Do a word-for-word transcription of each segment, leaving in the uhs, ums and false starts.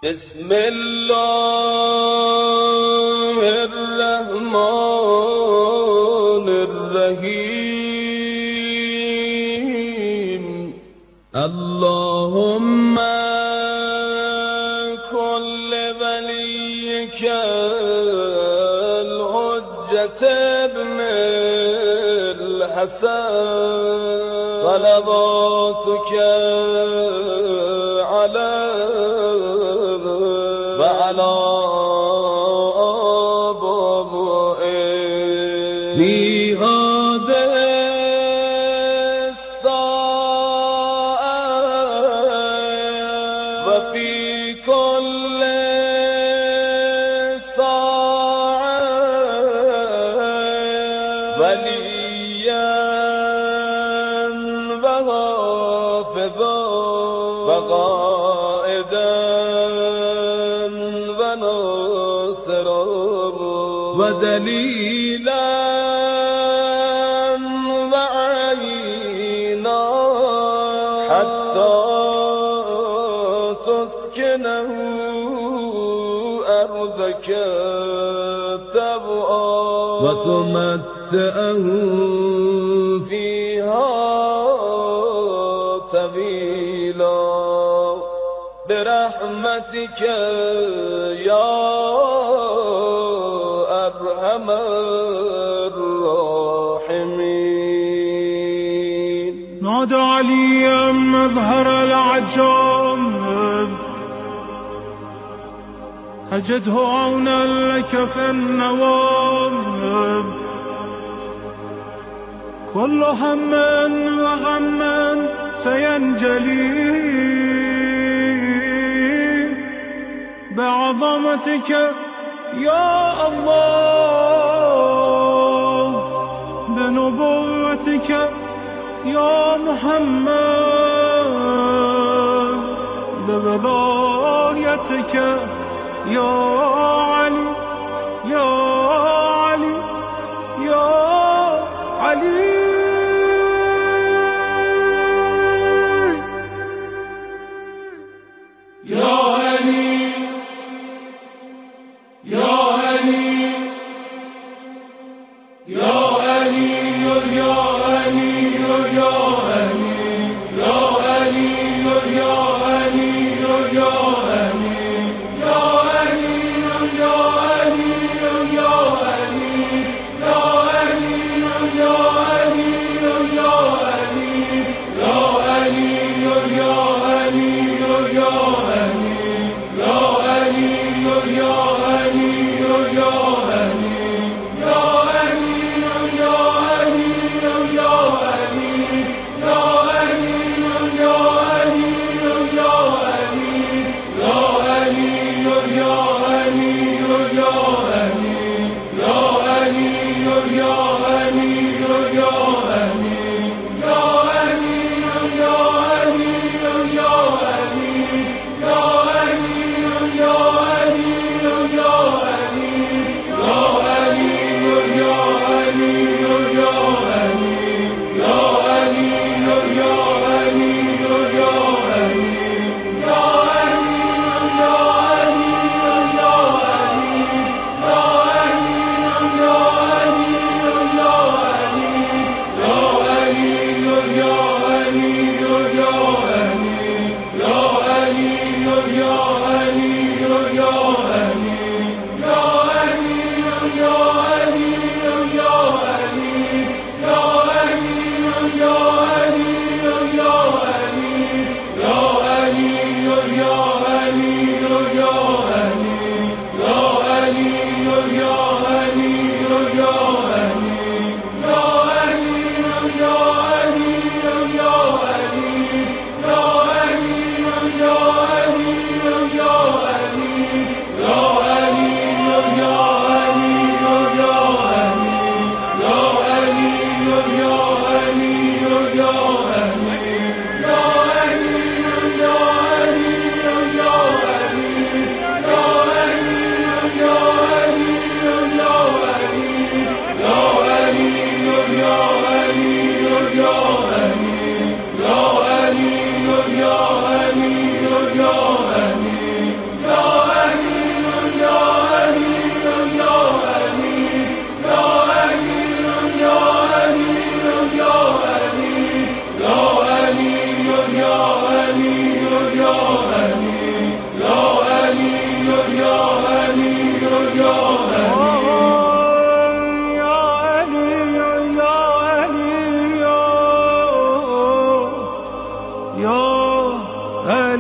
بسم الله الرحمن الرحیم. اللهم كل وليك الحجة ابن الحسن صلواتك عليه وعلى آبائه في هذه الساعة وفي كل ساعة وليا وحافظا وقائدا وناصرا ودليلا وعينا حتى تسكنه أرضك طوعا وتمتعه فيها طويلا برحمتك يا أرحم الراحمين. نادى عليا مظهر العجام أجده عونا لك في النوام. كل هم وغم سينجلي بعظمتك يا الله، بنبوتك يا محمد، بولايتك يا علي يا علي يا علي. يا علي يا علي يا علي يا علي يا علي يا علي يا علي يا علي يا علي يا علي يا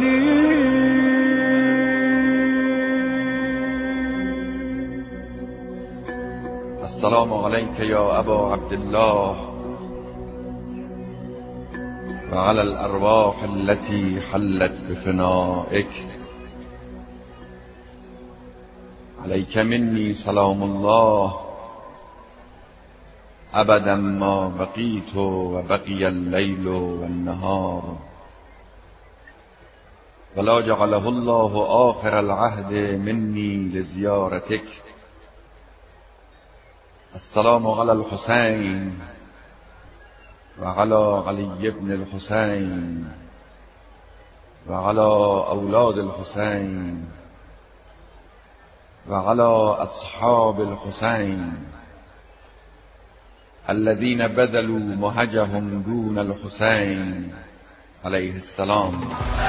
علی. السلام عليك يا أبا عبد الله وعلى الأرواح التي حلت بفنائك. عليك مني سلام الله أبدا ما بقيت وبقي الليل والنهار، ولا جعله الله آخر العهد مني لزيارتك. السلام على الحسين وعلى علي بن الحسين وعلى أولاد الحسين وعلى أصحاب الحسين الذين بذلوا مهجهم دون الحسين عليه السلام.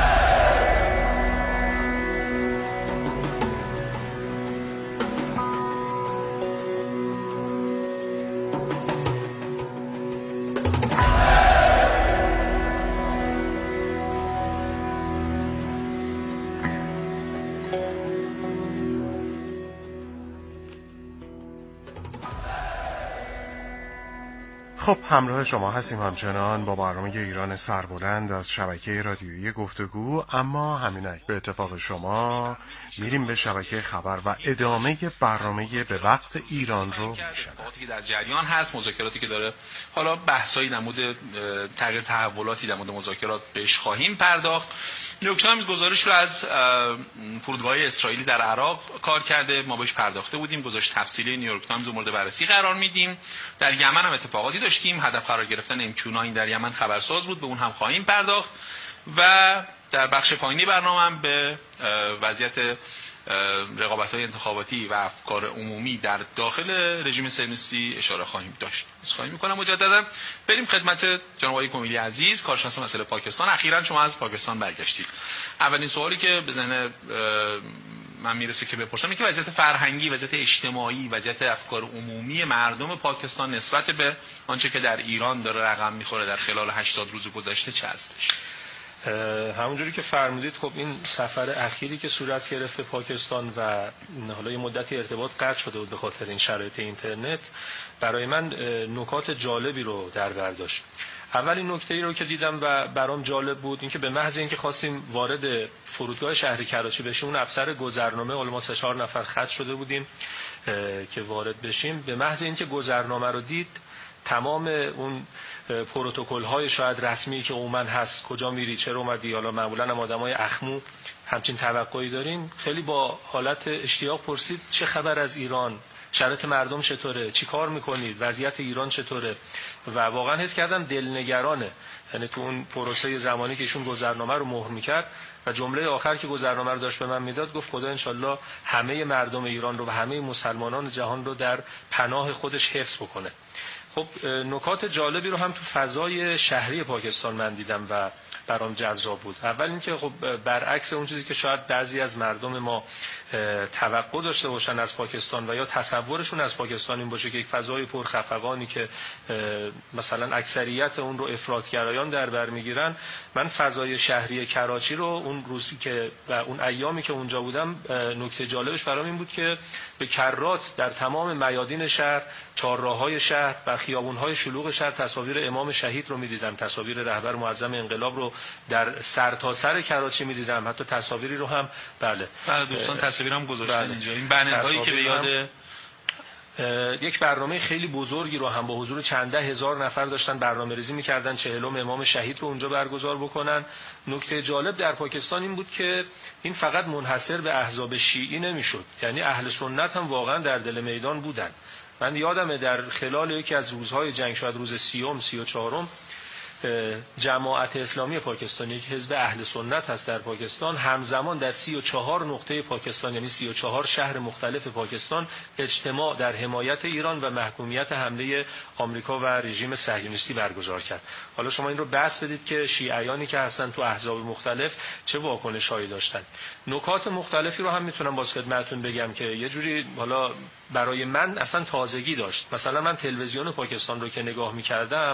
خب همراه شما هستیم همچنان با برنامه ایران سربلند از شبکه رادیویی گفتگو. اما همینک به اتفاق شما میریم به شبکه خبر و ادامه برنامه به وقت ایران رو میشنویم. که در جریان هست، مذاکراتی که داره، حالا بحثایی در مورد تغییر تحولاتی در مورد مذاکرات بهش خواهیم پرداخت. نیویورک تایمز گزارش رو از فرودگاه اسرائیلی در عراق کار کرده، ما بهش پرداخته بودیم، گزارش تفصیلی نیویورک تایمز رو مورد بررسی قرار میدیم. در یمن هم اتفاقاتی داشتیم، هدف قرار گرفتن ام کیو نه در یمن خبرساز بود، به اون هم خواهیم پرداخت. و در بخش پایینی برنامه هم به وضعیت رقابت‌های انتخاباتی و افکار عمومی در داخل رژیم صهیونیستی اشاره خواهیم داشت. خواهیم می‌کنم مجددا بریم خدمت جناب آقای کمیلی عزیز، کارشناس مسائل پاکستان. اخیراً شما از پاکستان برگشتید. اولین سوالی که به ذهن من میرسه که بپرسم اینه که وضعیت فرهنگی، وضعیت اجتماعی، وضعیت افکار عمومی مردم پاکستان نسبت به آنچه که در ایران داره رقم میخوره در خلال هشتاد روز گذشته چه هستش؟ همونجوری که فرمودید، خب این سفر اخیری که صورت گرفت پاکستان و حالا یه مدتی ارتباط قطع شده بود به خاطر این شرایط اینترنت، برای من نکات جالبی رو در بر داشت. اولین نکته ای رو که دیدم و برام جالب بود اینکه به محض اینکه خواستیم وارد فرودگاه شهر کراچی بشیم، اون افسر گذرنامه، حالا ما سه چهار نفر خط شده بودیم که وارد بشیم، به محض اینکه گذرنامه رو دید، تمام اون پروتکل های شاید رسمی که عموما هست، کجا میری، چرا اومدی، حالا معمولا هم آدمای اخمو همچین توقعی داریم، خیلی با حالت اشتیاق پرسید چه خبر از ایران، شرایط مردم چطوره، چی کار میکنید، وضعیت ایران چطوره. و واقعا حس کردم دلنگرانه. یعنی تو اون پروسه زمانی که ایشون گذرنامه رو مهر میکرد و جمله آخر که گذرنامه رو داشت به من میداد، گفت خدا انشالله همه مردم ایران رو و همه مسلمانان جهان رو در پناه خودش حفظ بکنه. خب نکات جالبی رو هم تو فضای شهری پاکستان من دیدم و برام جذاب بود. اول اینکه خب برعکس اون چیزی که شاید بعضی از مردم ما توقع داشته باشن از پاکستان و یا تصورشون از پاکستان این باشه که یک فضای پرخفقانی که مثلا اکثریت اون رو افراطگرایان در بر میگیرن، من فضای شهری کراچی رو اون روزی که و اون ایامی که اونجا بودم، نکته جالبش برام این بود که به کرات در تمام میادین شهر، چهارراه‌های شهر و خیابون‌های شلوغ شهر تصاویر امام شهید رو می‌دیدم، تصاویر رهبر معظم انقلاب رو در سرتاسر کراچی می‌دیدم، حتی تصاویری رو هم بله بله دوستان تصاویرم گذاشتن بله. اینجا این بنرهایی که به یاد یک برنامه خیلی بزرگی رو هم با حضور چند هزار نفر داشتن برنامه ریزی می‌کردن، چهلم امام شهید رو اونجا برگزار بکنن. نکته جالب در پاکستان این بود که این فقط منحصر به احزاب شیعی نمی‌شد، یعنی اهل سنت هم واقعا در دل میدان بودن. من یادمه در خلال یکی از روزهای جنگ، شاید روز سیوم سی و چهارم، جماعت اسلامی پاکستان، یک حزب اهل سنت هست در پاکستان، همزمان در سی و چهار نقطه پاکستان، یعنی سی و چهار شهر مختلف پاکستان، اجتماع در حمایت ایران و محکومیت حمله آمریکا و رژیم صهیونیستی برگزار کرد. حالا شما این رو بحث بدید که شیعیانی که هستن تو احزاب مختلف چه واکنش‌هایی داشتن. نکات مختلفی رو هم میتونم باز خدمتتون بگم که یه جوری حالا برای من اصلا تازگی داشت. مثلا من تلویزیون پاکستان رو که نگاه می‌کردم،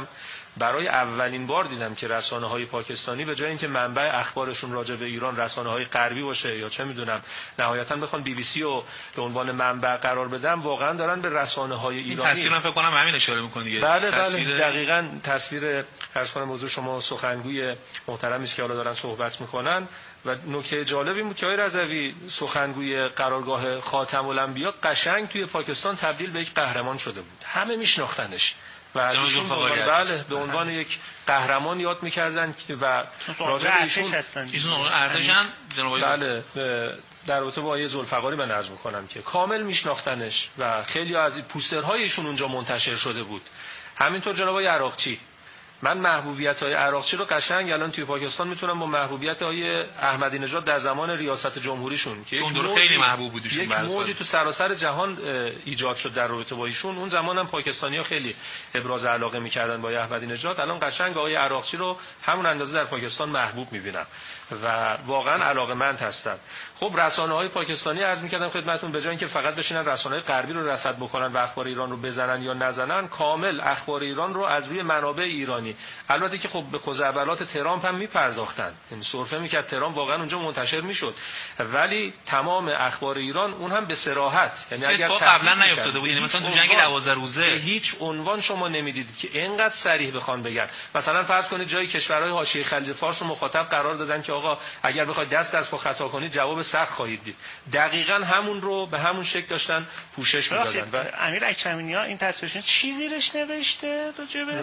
برای اولین بار دیدم که رسانه‌های پاکستانی به جای اینکه منبع اخبارشون راجع به ایران رسانه‌های غربی باشه یا چه میدونم نهایتاً بخوان بی بی سی رو به عنوان منبع قرار بدن، واقعا دارن به رسانه‌های ایرانی این تصویر من فکر کنم همین اشاره می‌کنه دیگه. بله تصویر... بله دقیقاً تصویر عرض کنم حضور شما سخنگوی محترمی است که حالا دارن صحبت میکنن و نکته جالبی بود که آقای رضوی سخنگوی قرارگاه خاتم الانبیا قشنگ توی پاکستان تبدیل به یک قهرمان شده بود، همه میشناختنش و از ایشون بله به عنوان یک قهرمان یاد میکردن و راجع به ایشون ایشون ارتشن جناب بله در رابطه با آقای ذوالفقاری من عرض میکنم که کامل میشناختنش و خیلی از این پوسترهای ایشون اونجا منتشر شده بود. همینطور جناب آقای عراقچی، من محبوبیت های عراقچی رو قشنگ الان توی پاکستان میتونم با محبوبیت های احمدی نژاد در زمان ریاست جمهوریشون که چون دور خیلی محبوب بود ایشون، یک موجی تو سراسر جهان ایجاد شد در رابطه با ایشون. اون زمان هم پاکستانی‌ها خیلی ابراز علاقه میکردن با احمدی نژاد. الان قشنگ آقای عراقچی رو همون اندازه در پاکستان محبوب میبینم و واقعا علاقه‌مند هستن. خب رسانه‌های پاکستانی عرض می‌کردم خدمتتون به جای اینکه فقط بشینن رسانه‌های غربی رو رصد بکنن و اخبار ایران رو بزنن یا نزنن، کامل اخبار ایران رو از روی منابع ایرانی، البته که خب به خزعبلات ترامپ هم می‌پرداختن، یعنی سرفه می‌کرد ترامپ واقعا اونجا منتشر می‌شد، ولی تمام اخبار ایران اون هم به صراحت، یعنی اگر قبلا نیفتاده بود، یعنی مثلا تو جنگ دوازده روزه هیچ عنوان شما نمی‌دیدید که اینقدر صریح بخوان بگن. مثلا فرض کنید جای کشورهای حاشیه خلیج فارس رو مخاطب قرار دادن که آقا اگر بخواید دست از پا خطا کنید جواب سخت خواهید دید. دقیقاً همون رو به همون شکل داشتن پوشش می‌دادن. و امیر اکرمینی‌ها این تصویرشون چی زیرش نوشته راجع به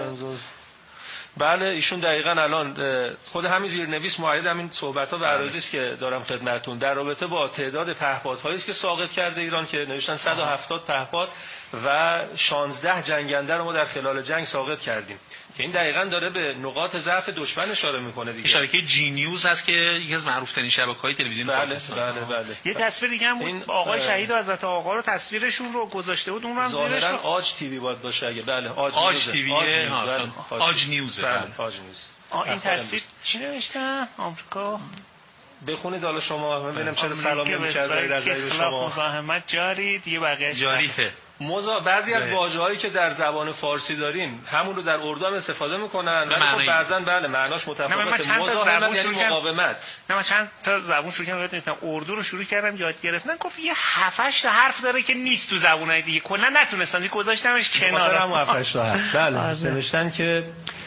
بله ایشون دقیقاً الان خود همین زیرنویس مؤید همین صحبت‌ها و عراضی است که دارم خدمتتون در رابطه با تعداد پهپادهایی است که ساقط کرده ایران که نوشتن صد و هفتاد پهپاد و شانزده جنگنده رو ما در خلال جنگ ساقط کردیم که این دقیقاً داره به نقاط ضعف دشمن اشاره میکنه دیگه. شبکه جی نیوز هست که یکی از معروف‌ترین شبکه‌های تلویزیون بله پاکستان. بله بله. یه تصویر دیگه هم بود آقای شهید و حضرت آقا رو تصویرشون رو گذاشته بود، اون هم زیرش ظاهراً آج تیوی باید باشه اگه بله آج, آج تیوی آج نیوز بله آج نیوز. این تصویر چی نوشتن؟ آمریکا بخونید حالا شما من ببینم چرا سلام نمی‌کرد در رضای شما. مزاحمت جاری دیگه بقیه جاریه. موضوع بعضی از واژه‌هایی که در زبان فارسی داریم همون رو در اردو هم استفاده میکنن ولی خب بعضن بله معناش متفاوته. مزاحمت یعنی مقاومت. نه من چند تا زبون شروع کردم یادم اردو رو شروع کردم یاد گرفتن، گفت یه هفت هشت تا حرف داره که نیست تو زبونای دیگه، کلا نتونستم دیگه گذاشتمش کنار. هم هفت هشت تا حرف بله نوشتن که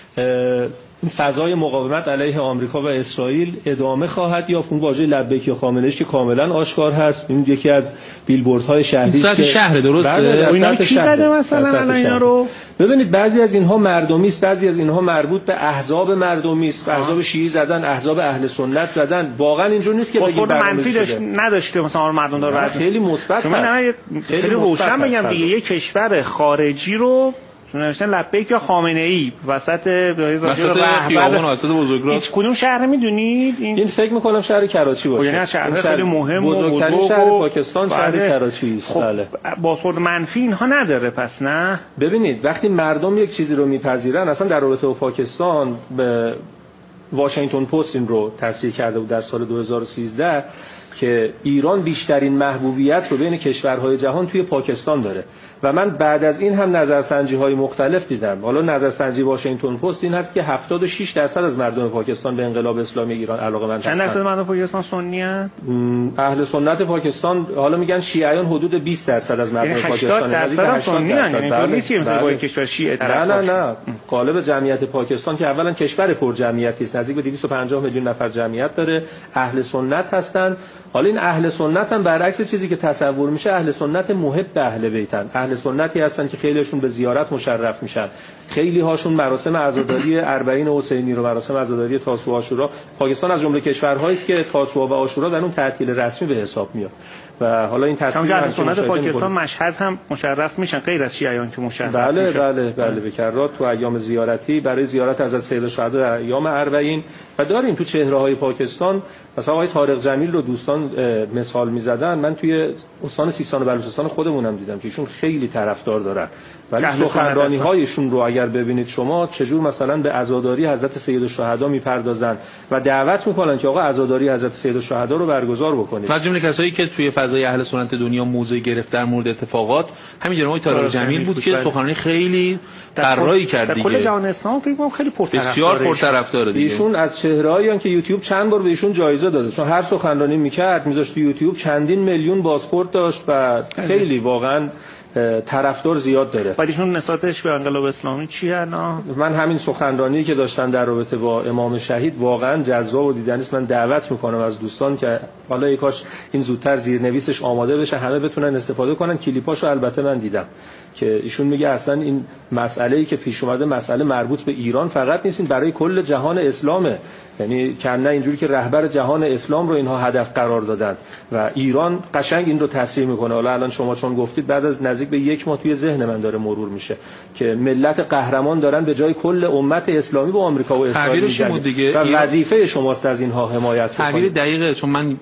این فضای مقاومت علیه آمریکا و اسرائیل ادامه خواهد یافت. اون واژه لبیک خامنه‌ای که کاملا آشکار هست، این یکی از بیلبوردهای شهری است که شهر درسته. بله اینا کی زده مثلا اینا رو ببینید بعضی از اینها مردمی است، بعضی از اینها مربوط به احزاب مردمی است. احزاب شیعی زدن، احزاب اهل سنت زدن. واقعا اینجوری نیست که بگیم منفی داشت نداشت که مثلا مردم داره خیلی مثبت هست. خیلی روشن بگم دیگه یک کشور خارجی رو نوشتن لبیک خامنه‌ای وسط وسط خیابون وسط بزرگراه. هیچ کدوم شهر میدونید این, این فکر می‌کنم شهر کراچی باشه. یعنی شهر خیلی مهم و بزرگترین شهر پاکستان شهر کراچی است. خب بله. بازخورد منفی اینها نداره پس نه؟ ببینید وقتی مردم یک چیزی رو میپذیرن، اصلا در رابطه با پاکستان به واشنگتن پست این رو تصریح کرده بود در سال دو هزار و سیزده که ایران بیشترین محبوبیت رو بین کشورهای جهان توی پاکستان داره و من بعد از این هم نظرسنجی‌های مختلف دیدم. حالا نظرسنجی واشنگتن پست این هست که هفتاد و شش درصد از مردم پاکستان به انقلاب اسلامی ایران علاقه‌مند هستند. چند درصد مردم پاکستان سنی هستند؟ اهل سنت پاکستان حالا میگن شیعیان حدود بیست درصد از مردم پاکستان، نزدیک هشتاد سنی هستند. یعنی نیست که مثلا با کشور شیعه طرف نه نه نه غالب جمعیت پاکستان که اولا کشور پر جمعیتی است، نزدیک به دویست و پنجاه میلیون نفر جمعیت داره، اهل سنت هستند. حالا این اهل سنت هم برعکس چیزی که تصور میشه اهل سنت محب اهل بیتن. اهل سنتی هستن که خیلیشون به زیارت مشرف میشن، خیلی هاشون مراسم عزاداری اربعین حسینی رو، مراسم عزاداری تاسوعا و عاشورا، پاکستان از جمله کشورهایی است که تاسوعا و عاشورا در اون تعطیل رسمی به حساب میاد و حالا این تصویر اهل سنت پاکستان مشهد هم مشرف میشن غیر از شیعیان که مشرف بله میشن. بله بله به کرات تو ایام زیارتی برای زیارت حضرت سید الشهدا در ایام اربعین و داریم تو چهره‌های پاکستان مثلا آقای طارق جمیل رو دوستان مثال میزدن. من توی استان سیستان و بلوچستان خودمونم دیدم که ایشون خیلی طرفدار دارن ولی سخنرانی هایشون رو اگر ببینید شما چجور مثلا به عزاداری حضرت سیدالشهدا میپردازن و دعوت میکنن که آقا عزاداری حضرت سیدالشهدا رو برگزار بکنید. از جمله کسایی که توی فضای اهل سنت دنیا موضع گرفت در مورد اتفاقات همین جناب طارق جمیل بود که سخنرانی خیلی قرایی کرد دیگه. در کل جهان اسلام فکر کنم خیلی پرطرفدار، بسیار پرطرفدار دیگه. ایشون از چهرهایی که یوتیوب چند بار به ایشون جایزه داده، چون هر سخنرانی میکرد میذاشت تو یوتیوب چندین میلیون بازخورد داشت و خیلی واقعا طرفدار زیاد داره. بعد ایشون نسبتش به انقلاب اسلامی چیه الان؟ من همین سخنرانی که داشتن در رابطه با امام شهید واقعا جذاب و دیدنی است. من دعوت میکنم از دوستان که حالا ای کاش این زودتر زیرنویسش آماده بشه، همه بتونن استفاده کنن. کلیپاشو البته من دیدم که ایشون میگه اصلا این مسئله‌ای که پیش اومده مسئله مربوط به ایران فقط نیست، این برای کل جهان اسلامه. یعنی کنه اینجوری که رهبر جهان اسلام رو اینها هدف قرار دادن و ایران قشنگ این رو تصحیح میکنه. حالا الان شما چون گفتید بعد از نزدیک به یک ماه توی ذهن من داره مرور میشه که ملت قهرمان دارن به جای کل امت اسلامی با آمریکا و اسرائیل میجنگن و وظیفه شماست از اینها حمایت کنید. تعبیر دقیق، چون من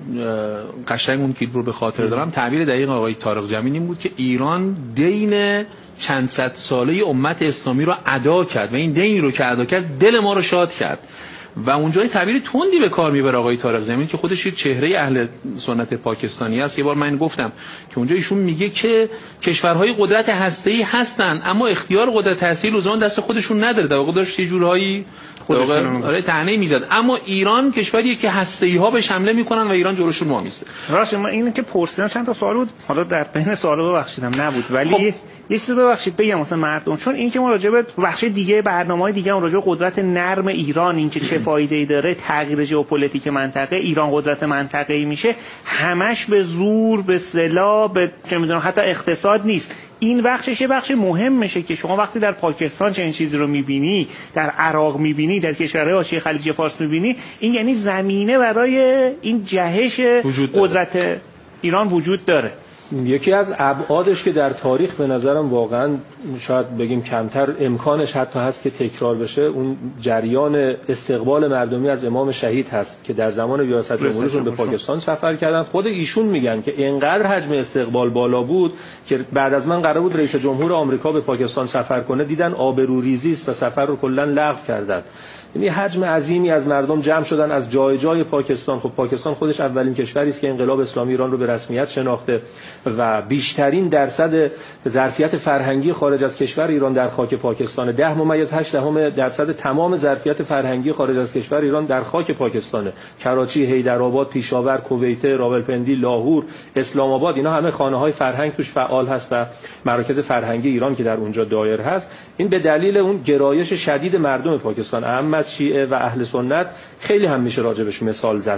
قشنگ اون کلیپ رو به خاطر دارم، تعبیر دقیق آقای طارق جمیل این بود که ایران دین چند صد ساله امت اسلامی رو ادا کرد و این دینی رو که ادا کرد دل ما رو شاد کرد و اونجای تعبیر تندی به کار میبره آقای طارق جمیل که خودش یه چهره اهل سنت پاکستانی است. یه بار من گفتم که اونجا ایشون میگه که کشورهای قدرت هسته‌ای هستن اما اختیار قدرت هسته‌ای لزوما دست خودشون نداره، در واقع داشت یه جورایی خودشون آره طعنه میزد. اما ایران کشوریه که هسته‌ای ها بهش حمله میکنن و ایران جلوشون وامیسته. راست من اینه که پرسیدم چند تا سوال بود، حالا در بین سوالا ببخشیدم نبود ولی خب. یه چیزی ببخشید بگم واسه مردم، چون این که ما راجع به بخش دیگه برنامه‌های دیگه اون راجع به قدرت نرم ایران، این که چه فایده‌ای داره، تغییر ژئوپلیتیک منطقه، ایران قدرت منطقه‌ای میشه، همش به زور، به سلاح، به چه میدونم حتی اقتصاد نیست. این بخشش یه بخش مهم میشه که شما وقتی در پاکستان چنین چیزی رو میبینی، در عراق میبینی، در کشورهای حاشیه خلیج فارس میبینی، این یعنی زمینه برای این جهش قدرت ایران وجود داره. یکی از ابعادش که در تاریخ به نظرم واقعا شاید بگیم کمتر امکانش حتی هست که تکرار بشه، اون جریان استقبال مردمی از امام شهید هست که در زمان ریاست جمهوریشون به پاکستان سفر کردن. خود ایشون میگن که اینقدر حجم استقبال بالا بود که بعد از من قرار بود رئیس جمهور آمریکا به پاکستان سفر کنه، دیدن آبروریزی است و سفر رو کلا لغو کردن. یعنی حجم عظیمی از مردم جمع شدن از جای جای پاکستان. خب پاکستان خودش اولین کشوری است که انقلاب اسلامی ایران رو به رسمیت شناخته و بیشترین درصد ظرفیت فرهنگی خارج از کشور ایران در خاک پاکستانه. ده ممیز هشت دهم درصد تمام ظرفیت فرهنگی خارج از کشور ایران در خاک پاکستانه. کراچی، حیدرآباد، پیشاور، کویت، راولپندی، لاهور، اسلام آباد، اینا همه خانه‌های فرهنگ توش فعال هست و مراکز فرهنگی ایران که در اونجا دایر هست. این به دلیل اون گرایش شدید مردم پاکستان، اهم از شیعه و اهل سنت، خیلی هم میشه راجبش مثال زد،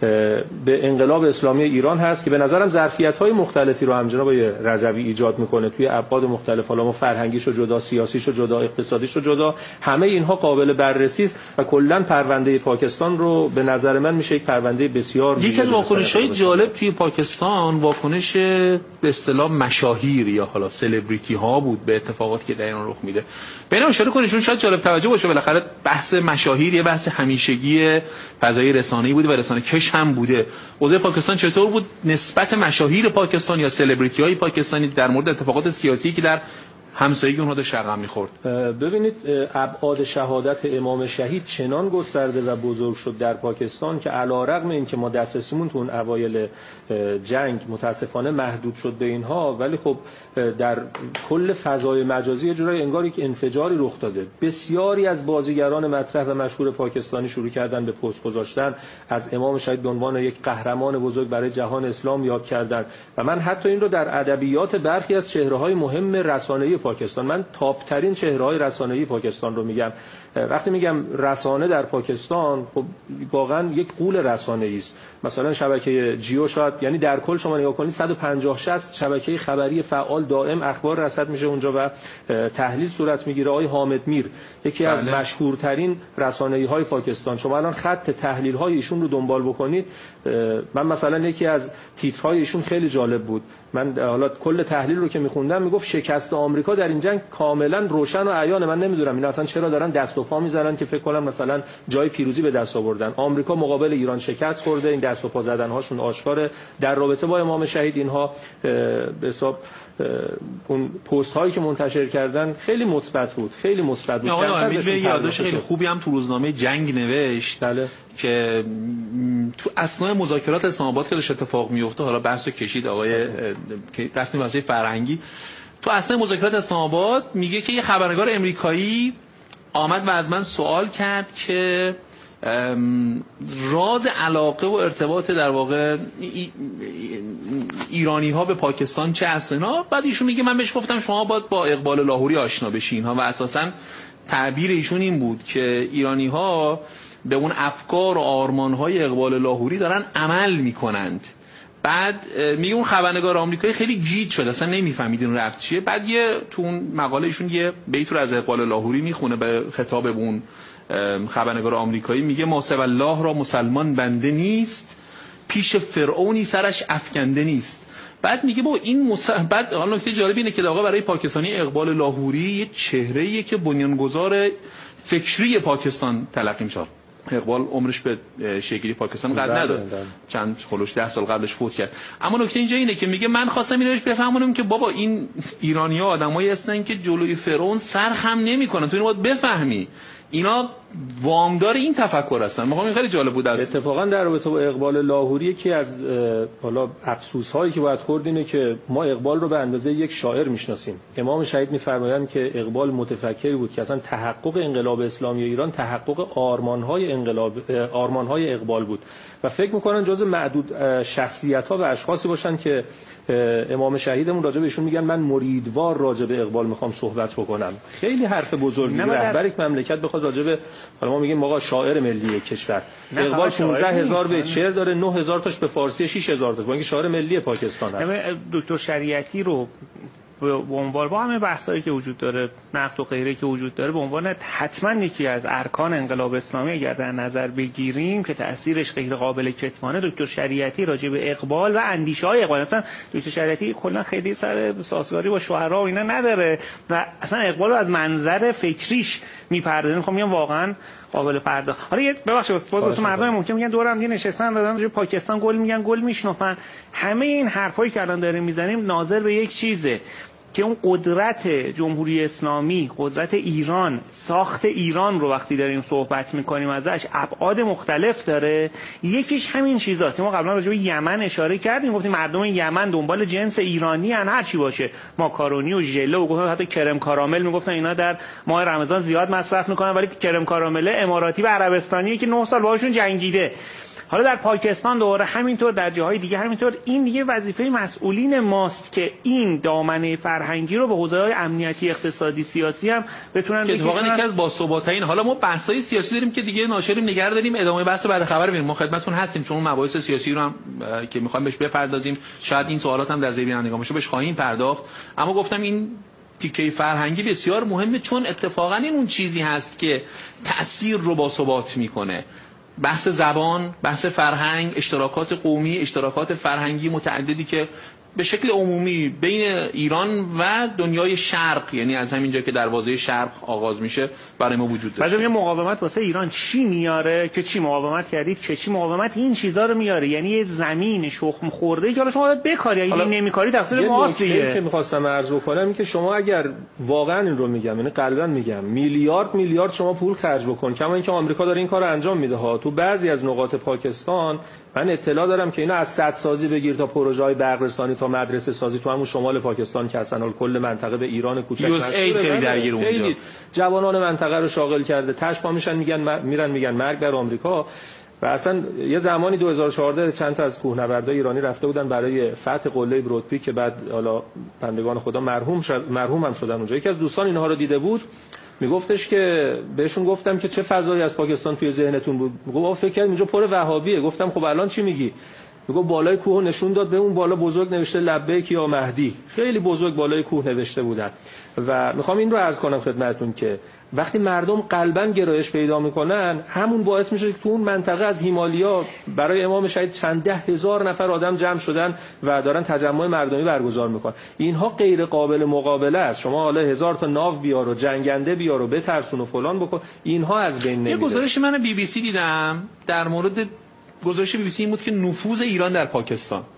به انقلاب اسلامی ایران هست که به نظرم ظرفیت‌های مختلفی رو هم جناب رضوی ایجاد میکنه توی ابعاد مختلف، حالا ما فرهنگیشو جدا، سیاسیشو جدا، اقتصادیشو جدا، همه اینها قابل بررسی است و کلا پرونده پاکستان رو به نظر من میشه یک پرونده بسیار یکی از واکنش‌های جالب توی پاکستان واکنش به اصطلاح مشاهیر یا حالا سلبریتی ها بود به اتفاقاتی که در ایران رخ میده. ببینم اشاره کنیشون شاید جالب توجه باشه، بالاخره بحث مشاهیر یه بحث همیشگی فضای رسانه‌ای بوده و رسانه کش هم بوده. اوضاع پاکستان چطور بود نسبت مشاهیر پاکستان یا سلبریتی های پاکستانی در مورد اتفاقات سیاسی که در همسایگی اونها داشت شرقم می‌خورد؟ ببینید ابعاد شهادت امام شهید چنان گسترده و بزرگ شد در پاکستان که علی‌رغم اینکه ما دسترسیمون تو اون اوایل جنگ متاسفانه محدود شد به اینها، ولی خب در کل فضای مجازی یه جورایی انگار یک انفجاری رخ داده. بسیاری از بازیگران مطرح و مشهور پاکستانی شروع کردن به پست گذاشتن از امام شهید به عنوان یک قهرمان بزرگ برای جهان اسلام یاد کردن و من حتی این رو در ادبیات برخی از چهره‌های مهم رسانه‌ای پاکستان، من تاپ ترین چهره‌های رسانه‌ای پاکستان رو میگم. وقتی میگم رسانه در پاکستان، خب واقعا یک غول رسانه‌ای است. مثلا شبکه جیو شاید، یعنی در کل شما نگاه کنید صد و پنجاه شصت شبکه خبری فعال دائم اخبار رصد میشه اونجا و تحلیل صورت میگیره. آقای حامد میر یکی از بله. مشهورترین رسانه‌های پاکستان، شما الان خط تحلیل‌های ایشون رو دنبال بکنید، من مثلا یکی از تیترهای ایشون خیلی جالب بود، من حالا کل تحلیل رو که میخوندم میگفت شکست آمریکا در این جنگ کاملا روشن و عیانه. من نمیدونم اینا اصلا چرا دارن دست و پا میزنن که فکر کنم مثلا جای پیروزی به دست آوردن. آمریکا مقابل ایران شکست خورده، این دست و پا زدن هاشون آشکاره. در رابطه با امام شهید اینها به حساب اون پست هایی که منتشر کردن خیلی مثبت بود، خیلی مثبت بود. آقای امید به یادداشت خیلی خوبی هم تو روزنامه جنگ نوشت بله. که تو اثناء مذاکرات اسلام آباد که داشت اتفاق میفته، حالا بحثو کشید آقای که رفتیم واسه فرهنگی، تو اثناء مذاکرات اسلام آباد میگه که یه خبرنگار امریکایی آمد و از من سوال کرد که راز علاقه و ارتباط در واقع ایرانی ها به پاکستان چه است اینا. بعد ایشون میگه من بهش گفتم شما باید با اقبال لاهوری آشنا بشین ها، و اساسا تعبیر ایشون این بود که ایرانی ها به اون افکار و آرمان های اقبال لاهوری دارن عمل میکنند. بعد میگه اون خبرنگار آمریکایی خیلی گیج شد، اصلا نمیفهمید این ربط چیه. بعد یه تو اون مقاله ایشون یه بیت رو از اقبال لاهوری میخونه به خطاب اون خبرنگار آمریکایی، میگه ما سوی الله را مسلمان بنده نیست، پیش فرعونی سرش افکنده نیست. بعد میگه با این مس... بعد حالا نکته جالب اینه که آقا برای پاکستانی اقبال لاهوری یه چهره‌ایه که بنیانگذار فکری پاکستان تلقی میشه. اقبال عمرش به شکلی پاکستان قد نداره، چند خلوش ده سال قبلش فوت کرد. اما نکته اینجا اینه که میگه من خواستم اینو بفهمونم که بابا این ایرانی‌ها آدمایی هستن که جلوی فرعون سر خم نمی‌کنن، تو اینو باید بفهمی اینا وامدار این تفکر هستن. میگم خیلی جالب بود. از اتفاقا در رابطه با اقبال لاهوری که از حالا افسوس هایی که باید خورد اینه که ما اقبال رو به اندازه یک شاعر میشناسیم. امام شهید میفرمایند که اقبال متفکری بود که اصلا تحقق انقلاب اسلامی ایران تحقق آرمان های انقلاب آرمان های اقبال بود و فکر میکنن جزء معدود شخصیت ها و اشخاصی باشن که امام شهیدمون راجع بهشون میگن من مریدوار راجع به اقبال میخوام صحبت بکنم. خیلی حرف بزرگی. رهبر یک مملکت بخواد راجع به حالا ما میگیم آقا شاعر ملی کشور، اقبال پانزده هزار بیت شعر داره، نه هزار تاش به فارسی، شش هزار تاش با اینکه شاعر ملی پاکستان هست. دکتر شریعتی رو به عنوان با همه بحثایی که وجود داره، نقد و غیره که وجود داره، به عنوان حتما یکی از ارکان انقلاب اسلامی اگر در نظر بگیریم که تاثیرش غیر قابل کتمانه، دکتر شریعتی راجع به اقبال و اندیشه‌های اقبال، اصلا دکتر شریعتی کلا خیلی سر سازگاری با شعرا و اینا نداره و اصلا اقبال رو از منظر فکریش میپردازه. میخوام میگم واقعا قابل پرداخت. حالا یه ببخشید باز واسه مردم ممکن میگن دورم دی نشستن دادن راجع پاکستان گل میگن گل میشنفن. همه این حرفایی که الان داریم میزنیم ناظر به یک چیزه که اون قدرت جمهوری اسلامی، قدرت ایران، ساخت ایران رو وقتی داریم صحبت میکنیم ازش ابعاد مختلف داره. یکیش همین چیزاست. ما قبلا راجع به یمن اشاره کردیم، گفتیم مردم یمن دنبال جنس ایرانی ان، هر چی باشه، ماکارونی و ژله و گفتن حتی کرم کارامل میگفتن اینا در ماه رمضان زیاد مصرف میکنن، ولی کرم کارامل اماراتی و عربستانیه که نه سال باهاشون جنگیده. حالا در پاکستان دوباره همینطور، در جاهای دیگه همینطور. این دیگه وظیفه مسئولین ماست که این دامنه فرهنگی رو به حوزه‌های امنیتی، اقتصادی، سیاسی هم بتونن که اتفاقا یکی از باثبات‌ترین. حالا ما بحث‌های سیاسی داریم که دیگه ناشریم نگه داریم، ادامه بحث بعد خبر می‌بینیم. ما خدمتتون هستیم چون اون مباحث سیاسی رو هم که می‌خوایم بهش بپردازیم، شاید این سوالات هم در ذهن بینندگان باشه، بهش خواهیم پرداخت. اما گفتم این تیکه فرهنگی بسیار مهمه چون اتفاقا این اون چیزی هست که تأثیر رو باثبات می‌کنه. بحث زبان، بحث فرهنگ، اشتراکات قومی، اشتراکات فرهنگی متعددی که به شکل عمومی بین ایران و دنیای شرق، یعنی از همین جا که دروازه شرق آغاز میشه، برای ما وجود داره. بعضی میگن مقاومت واسه ایران چی میاره که چی مقاومت کردید که چی مقاومت این چیزا رو میاره، یعنی یه زمین شخم خورده که حالا شما باید بکاری، اگه این نمیکاری تقصیر ماست دیگه. که می‌خواستم عرض بکنم این که شما اگر واقعا این رو میگم، یعنی قلبا میگم، میلیارد میلیارد شما پول خرج بکن، کما اینکه آمریکا داره این کارو انجام میده ها، تو بعضی از نقاط پاکستان من اطلاع دارم که اینا از سد سازی بگیر تا پروژه‌های برق‌رسانی تا مدرسه سازی تو همون شمال پاکستان که اصلا کل منطقه به ایران کوچک مشهوره، خیلی درگیر اونجا، خیلی جوانان منطقه رو شاغل کرده، تاش پا میشن میگن میرن میگن مرگ بر آمریکا. و اصلا یه زمانی دو هزار و چهارده چند تا از کوهنوردای ایرانی رفته بودن برای فتح قله برودپیک که بعد حالا بندگان خدا مرحوم شد، مرحوم هم شدن اونجا. یکی از دوستان اینها رو دیده بود، میگفتش که بهشون گفتم که چه فضایی از پاکستان توی ذهنتون بود؟ میگه بابا فکر کردم اینجا پر وهابیه. گفتم خب الان چی میگی؟ میگه بالای کوه نشون داد، به اون بالا بزرگ نوشته لبیک یا مهدی، خیلی بزرگ بالای کوه نوشته بودن. و میخوام این رو عرض کنم خدمتتون که وقتی مردم قلباً گرایش پیدا میکنن، همون باعث میشه که تو اون منطقه از هیمالیا برای امام شهید چند ده هزار نفر آدم جمع شدن و دارن تجمع مردمی برگزار میکنن. اینها غیر قابل مقابله است. شما حالا هزار تا ناو بیار و جنگنده بیار و بترسون و فلان بکن، اینها از بین نمیره. یه گزارش من بی بی سی دیدم در مورد گزارش بی بی سی این بود که نفوذ ایران در پاکستان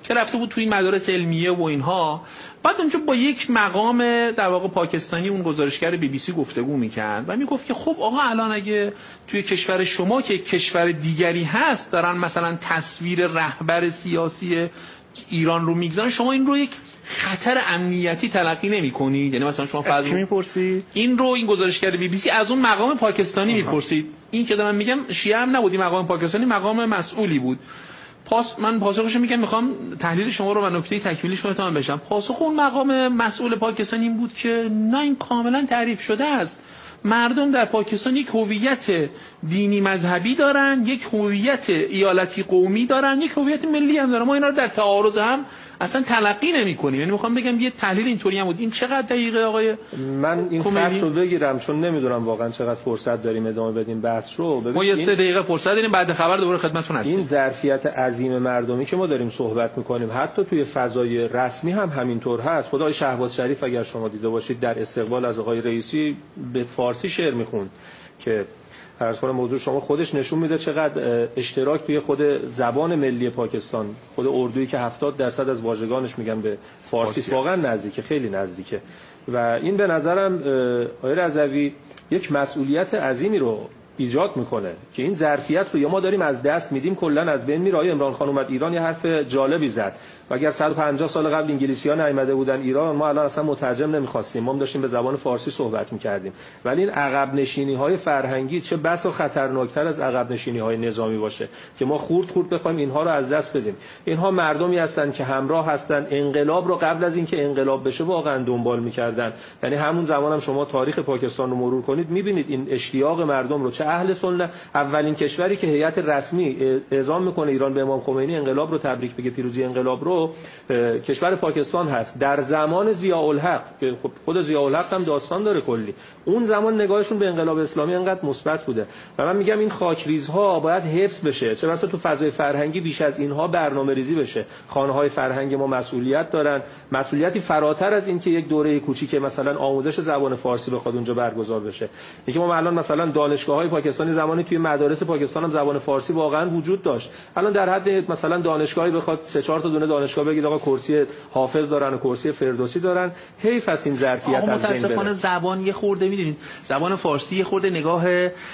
که رفته بود توی مدارس علمیه و اینها. بعد اونجا با یک مقام در واقع پاکستانی اون گزارشگر بی بی سی گفتگو میکرد و میگفت که خب آقا الان اگه توی کشور شما که کشور دیگری هست دارن مثلا تصویر رهبر سیاسی ایران رو میگذارن، شما این رو یک خطر امنیتی تلقی نمی‌کنید؟ یعنی مثلا شما فرض می‌پرسید این رو این گزارشگر بی بی سی از اون مقام پاکستانی می‌پرسید. این که دارم میگم شیعه هم نبود، این مقام پاکستانی مقام مسئولی بود. پاس من پاسخش میگم میخوام تحلیل شما رو و نکته تکمیلیش رو تمام بشم. پاسخ اون مقام مسئول پاکستانی این بود که نه، این کاملا تعریف شده است. مردم در پاکستان یک هویت دینی مذهبی دارن، یک هویت ایالتی قومی دارن، یک هویت ملی هم دارن. ما اینا رو در تعارض هم اصلا تلقی نمی‌کنیم. یعنی میخوام بگم یه تحلیل اینطوری هم بود. این چقدر دقیقه آقای من این خط رو بگیرم چون نمیدونم واقعا چقدر فرصت داریم ادامه بدیم بحث رو. ما یه سه دقیقه فرصت داریم، بعد خبر دوباره خدمتتون هستیم. این ظرفیت عظیم مردمی که ما داریم صحبت می‌کنیم حتی توی فضای رسمی هم همینطور هست. خدای شهباز شریف اگر شما دیده باشید در استقبال از آقای رئیسی به فارسی شعر می‌خوند که عرض کنم موضوع شما خودش نشون میده چقدر اشتراک توی خود زبان ملی پاکستان، خود اردویی که هفتاد درصد از واژگانش میگن به فارسی، واقعا نزدیکه، خیلی نزدیکه. و این به نظرم آقای رضوی یک مسئولیت عظیمی رو ایجاد میکنه که این ظرفیت رو یا ما داریم از دست میدیم کلا از بین میره. آقای عمران خان اومد ایران یه حرف جالبی زد و اگر صد و پنجاه سال قبل انگلیسی‌ها نیامده بودن ایران ما الان اصلا مترجم نمی‌خواستیم، ما داشتیم به زبان فارسی صحبت می‌کردیم. ولی این عقب نشینی‌های فرهنگی چه بسا خطرناکتر از عقب نشینی‌های نظامی باشه که ما خورد خورد بخوایم اینها رو از دست بدیم. اینها مردمی هستن که همراه هستن انقلاب رو قبل از اینکه انقلاب بشه واقعا دنبال می‌کردن. یعنی همون زمانم هم شما تاریخ پاکستان رو مرور کنید می‌بینید این اشتیاق مردم رو. چه اهل سنت، اولین کشوری که هیئت رسمی اعزام می‌کنه ایران به امام خمینی انقلاب رو تبریک بگه، پیروزی انقلاب رو، کشور پاکستان هست. در زمان ضیاءالحق که خب خود ضیاءالحق هم داستان داره کلی، اون زمان نگاهشون به انقلاب اسلامی انقدر مثبت بوده و من میگم این خاکریزها باید حفظ بشه، چه بسا تو فضای فرهنگی بیش از اینها برنامه‌ریزی بشه. خانه‌های فرهنگی ما مسئولیت دارن، مسئولیتی فراتر از این که یک دوره کوچیک مثلا آموزش زبان فارسی بخواد اونجا برگزار بشه. اینکه ما الان مثلا دانشگاه‌های پاکستانی زمانی توی مدارس پاکستان هم زبان فارسی واقعا وجود داشت، الان در حد مثلا دانشگاهی بخواد سه چهار تا دونه دانشگاه بگید آقا کرسی حافظ دارن و کرسی فردوسی دارن، حیف از این ظرفیت از بین بره. متأسفانه زبان یه خورده میدونید زبان فارسی یه خورده نگاه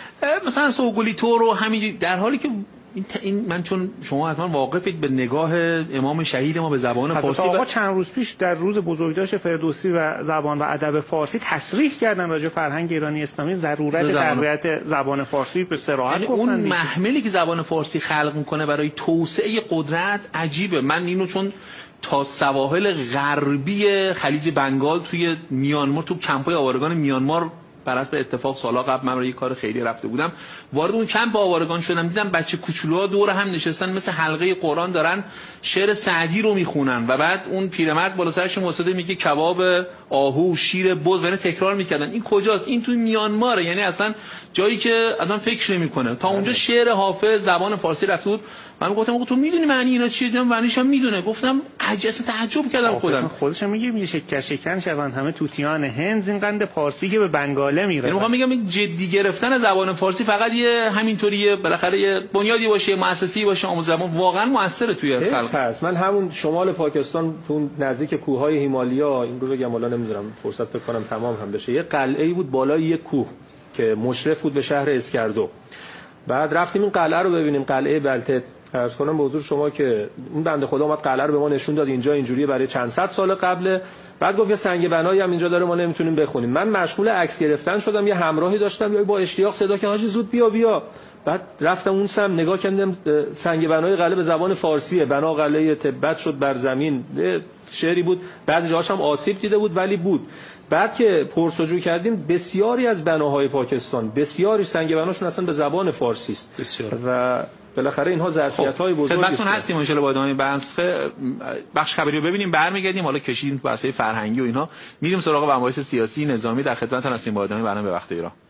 مثلا سوگلیتو رو همین، در حالی که این من چون شما حتما واقفید به نگاه امام شهید ما به زبان فارسی. آقا چند روز پیش در روز بزرگداشت فردوسی و زبان و ادب فارسی تصریح کردن راجع فرهنگ ایرانی اسلامی ضرورت تقویت زبان فارسی به صراحت گفتن. اون محملی که زبان فارسی خلق میکنه برای توسعه قدرت عجیبه. من اینو چون تا سواحل غربی خلیج بنگال توی میانمار، تو کمپ‌های آوارگان میانمار بر حسب اتفاق سالا قبل من برای کار خیلی رفته بودم، وارد اون کمپ آوارگان شدم، دیدم بچه کوچولوها دور هم نشستن مثل حلقه قرآن دارن شعر سعدی رو میخونن و بعد اون پیرمرد بالا سرش واسطه میگه کباب آهو شیر بز و اینا تکرار میکردن. این کجاست؟ این توی میانماره، یعنی اصلا جایی که آدم فکر نمیکنه. تا اونجا شعر حافظ زبان فارسی رفته بود. من گفتم آقا تو میدونی معنی اینا چیه؟ دیدم معنیش هم میدونه. گفتم عجب تعجب کردم خودم. خودش میگه میگه شکر شکن شوند همه توتیان هند، این قند فارسی که به بنگاله میره. یعنی میگم این جدی گرفتن زبان فارسی فقط یه همینطوریه، بالاخره یه بنیادی باشه، مؤسسه‌ای باشه، آموزش زبان واقعا موثره توی خلق. هست. من همون شمال پاکستان تو نزدیک کوههای هیمالیا، این رو بگم والا نمیدونم فرصت فکر کنم تمام هم بشه، یه قلعه‌ای بود بالای یه کوه که مشرف بود به شهر اسکردو. بعد رفتیم این قلعه رو ببینیم، قلعه بلتت. عرض کنم به حضور شما که این بنده خدا اومد قلعه رو به ما نشون داد، اینجا اینجوریه برای چند صد سال قبله. بعد گفت یه سنگ بنایی هم اینجا داره ما نمیتونیم بخونیم. من مشغول عکس گرفتن شدم، یه همراهی داشتم یا با اشتیاق صدا که حاجی زود بیا بیا. بعد رفتم اون سم نگاه کردم، سنگ بنای قلعه به زبان فارسیه، بنا قلعه تبت شد بر زمین، شعری بود، بعضی جاهاش هم آسیب دیده بود ولی بود. بعد که پرسجو کردیم بسیاری از بناهای پاکستان، بسیاری سنگ بناشون اصلا به زبان فارسی است و بالاخره اینها ظرفیت‌های بزرگی خدمتتون هستیم ان شاءالله. با ادامه بحث بخش خبری رو ببینیم، برمیگردیم. حالا کشیدیم تو بحث‌های فرهنگی و اینها، میریم سراغ مباحث سیاسی نظامی. در خدمتتون هستیم با ادامه برنامه به وقت ایران.